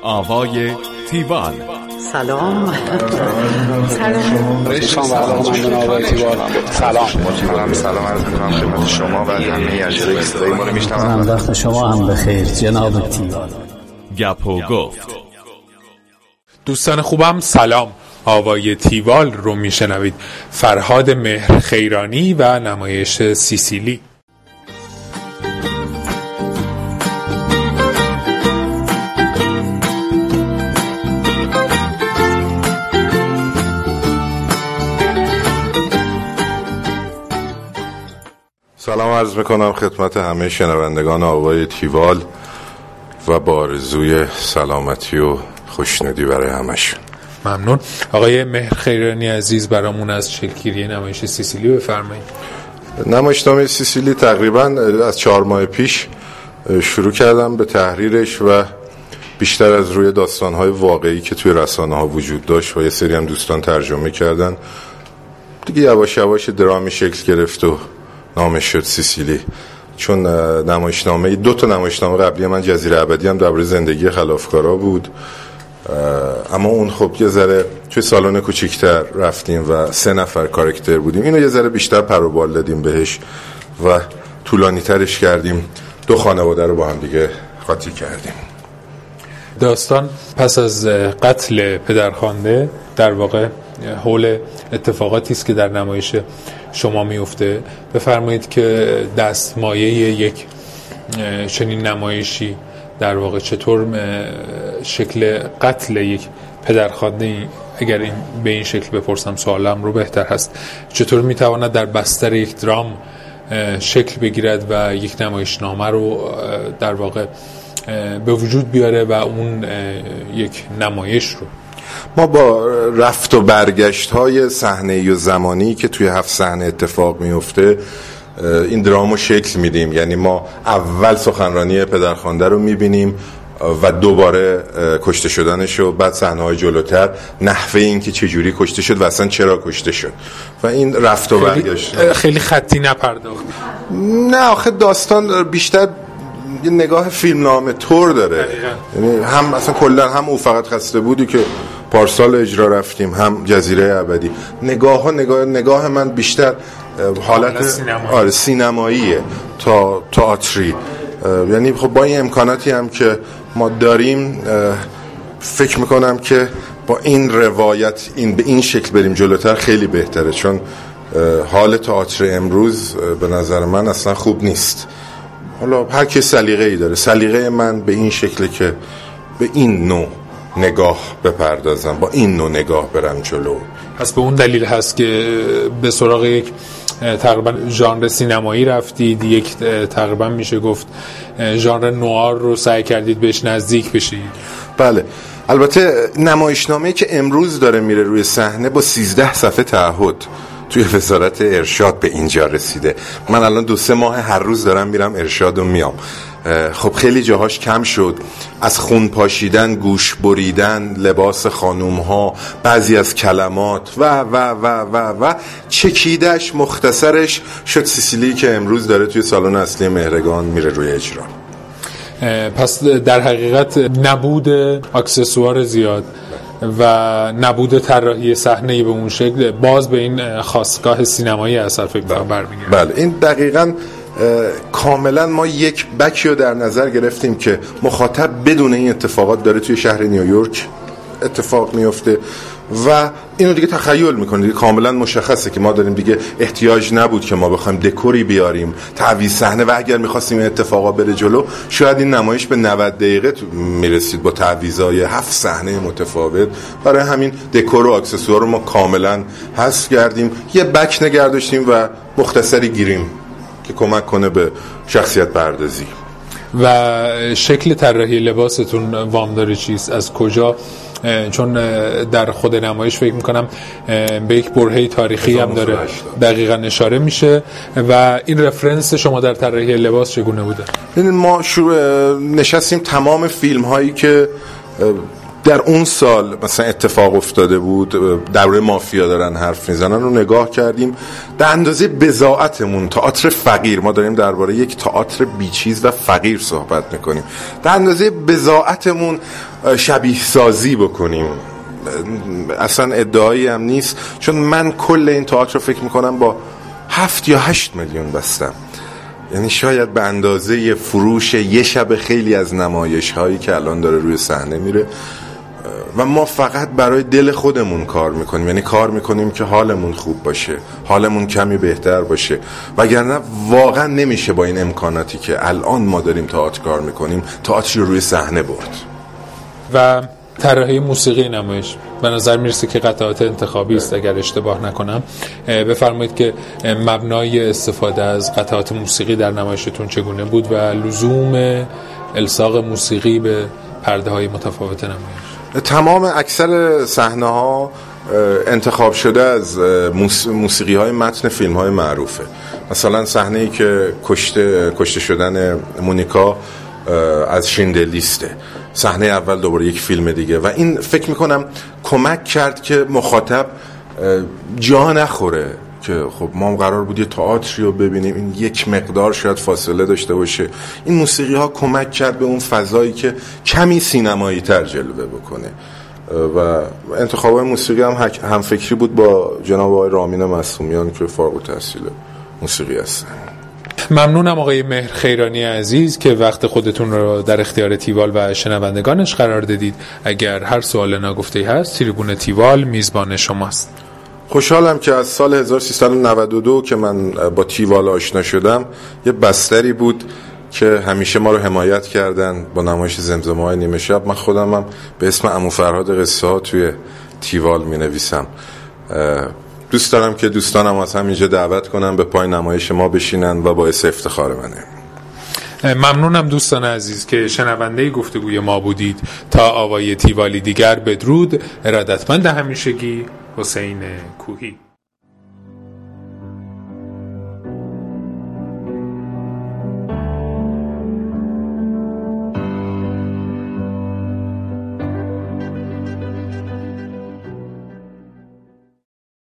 آوای تیوال. سلام. سلام عرض می‌کنم خدمت شما و همه اجرای صدای ما رو میشنوند. وقت شما هم بخیر جناب تیوال. گپ و گفت. دوستان خوبم سلام. آوای تیوال رو میشنوید. فرهاد مهر خیرانی و نمایش سیسیلی. سلام عرض میکنم خدمت همه شنوندگان آوای تیوال و با آرزوی سلامتی و خوشنودی برای همشون. ممنون. آقای مهر خیرانی عزیز برامون از شکل‌گیری نمایش سیسیلی بفرمایید. نمایشنامه سیسیلی تقریبا از 4 ماه پیش شروع کردم به تحریرش و بیشتر از روی داستان‌های واقعی که توی رسانه‌ها وجود داشت و یه سری هم دوستان ترجمه کردن دیگه یواش یواش درامی شکل گرفت و نامش شد سیسیلی. چون نمایشنامه 2 نمایشنامه قبلی من جزیره ابدی هم درباره زندگی خلافکارا بود، اما اون خب یه ذره توی سالن کوچیک‌تر رفتیم و 3 نفر کاراکتر بودیم. اینو یه ذره بیشتر پر و بال دادیم بهش و طولانی‌ترش کردیم. 2 خانواده رو با هم دیگه قاطی کردیم. داستان پس از قتل پدرخوانده در واقع حول اتفاقاتی است که در نمایش شما میفته. بفرمایید که دستمایه یک چنین نمایشی در واقع چطور شکل قتل یک پدرخوانده، اگر این به این شکل بپرسم سوالم رو بهتر هست، چطور میتواند در بستر یک درام شکل بگیرد و یک نمایشنامه رو در واقع به وجود بیاره و اون یک نمایش رو. ما با رفت و برگشت های صحنه‌ای و زمانی که توی 7 صحنه اتفاق میفته این درامو شکل میدیم. یعنی ما اول سخنرانی پدرخوانده رو میبینیم و دوباره کشته شدنش و بعد صحنه‌های جلوتر نحوه این که چجوری کشته شد و اصلا چرا کشته شد و این رفت و برگشت خیلی خطی نپرداخت. نه آخه داستان بیشتر یه نگاه فیلمنامه طور داره. یعنی هم اصلا کلا هم او فقط خسته بودی که پارسال اجرا رفتیم، هم جزیره ابدی. نگاه من بیشتر حالت سینماییه تا تئاتری. یعنی خب با این امکاناتی هم که ما داریم فکر میکنم که با این روایت به این شکل بریم جلوتر خیلی بهتره، چون حال تئاتر امروز به نظر من اصلا خوب نیست. حالا هر کی سلیقه‌ای داره. سلیقه من به این شکله که به این نوع نگاه بپردازم، با این نوع نگاه برم جلو. پس به اون دلیل هست که به سراغ یک تقریبا ژانر سینمایی رفتید، یک تقریبا میشه گفت ژانر نوار رو سعی کردید بهش نزدیک بشید. بله. البته نمایشنامه‌ای که امروز داره میره روی صحنه با 13 صفحه تعهد توی وزارت ارشاد به اینجا رسیده. من الان 2-3 ماه هر روز دارم میرم ارشاد و میام. خب خیلی جاهاش کم شد، از خون پاشیدن، گوش بریدن، لباس خانوم‌ها، بعضی از کلمات و چکیدش مختصرش شد سیسیلی که امروز داره توی سالن اصلی مهرگان میره روی اجرا. پس در حقیقت نبود اکسسوار زیاد و نبود طراحی صحنه‌ای به اون شکل باز به این خاستگاه سینمایی اثر فکر کنم برمیگرده. بله این دقیقاً کاملا ما یک بکی رو در نظر گرفتیم که مخاطب بدون این اتفاقات داره توی شهر نیویورک اتفاق میفته و اینو دیگه تخیل میکنه. دیگه کاملا مشخصه که ما داریم دیگه احتیاج نبود که ما بخوایم دکوری بیاریم، تعویض صحنه، و اگر میخواستیم این اتفاقا بره جلو شاید این نمایش به 90 دقیقه میرسید با تعویضای 7 صحنه متفاوت. برای همین دکور و اکسسوار رو ما کاملا حذف کردیم، یه بک نگه داشتیم و مختصری گیریم که کمک کنه به شخصیت پردازی. و شکل طراحی لباستون وامدار چیست؟ از کجا؟ چون در خود نمایش فکر میکنم به یک برهه تاریخی هم داره دقیقا اشاره میشه و این رفرنس شما در طراحی لباس چگونه بوده؟ ما نشستیم تمام فیلم هایی که در اون سال مثلا اتفاق افتاده بود، درباره مافیا دارن حرف میزنن رو نگاه کردیم. به اندازه بضاعتمون تئاتر فقیر، ما داریم درباره یک تئاتر بیچیز و فقیر صحبت میکنیم، به اندازه بضاعتمون شبیه سازی بکنیم اصلا ادعایی هم نیست، چون من کل این تئاتر رو فکر میکنم با 7 یا 8 میلیون بستم. یعنی شاید به اندازه فروش یه شب خیلی از نمایش هایی که الان داره روی صحنه میره و ما فقط برای دل خودمون کار میکنیم، یعنی کار میکنیم که حالمون خوب باشه، حالمون کمی بهتر باشه، وگرنه واقعا نمیشه با این امکاناتی که الان ما داریم تئاتر کار میکنیم تئاتری رو روی صحنه برد. و طراحی موسیقی نمایش به نظر میرسه که قطعات انتخابی است اگر اشتباه نکنم. بفرمایید که مبنای استفاده از قطعات موسیقی در نمایشتون چگونه بود و لزوم الصاق موسیقی به پرده های متفاوت نمایش؟ تمام اکثر صحنه ها انتخاب شده از موسیقی های متن فیلم های معروفه. مثلا صحنه ای که کشته شدن مونیکا از شیندلیسته، صحنه اول دوباره یک فیلم دیگه، و این فکر میکنم کمک کرد که مخاطب جا نخوره که خب ما قرار بود یه تئاتری رو ببینیم، این یک مقدار شاید فاصله داشته باشه. این موسیقی ها کمک کرد به اون فضایی که کمی سینمایی تر جلوه بکنه و انتخاب موسیقی هم فکری بود با جناب آقای رامین معصومیان که فارغ التحصیل موسیقی هستن. ممنونم آقای مهر خیرانی عزیز که وقت خودتون رو در اختیار تیوال و شنوندگانش قرار دادید. اگر هر سوال ناگفته‌ای هست، تریبون تیوال میزبان شماست. خوشحالم که از سال 1392 که من با تیوال آشنا شدم یه بستری بود که همیشه ما رو حمایت کردن با نمایش زمزمه‌های نیمه شب. من خودم هم به اسم عمو فرهاد قصه ها توی تیوال می نویسم. دوست دارم که دوستانم از همینجا دعوت کنم به پای نمایش ما بشینن و باعث افتخار منه. ممنونم دوستان عزیز که شنونده گفتگوی ما بودید. تا آوای تیوالی دیگر بدرود. ارادتمند همیشگی، حسین کوهی.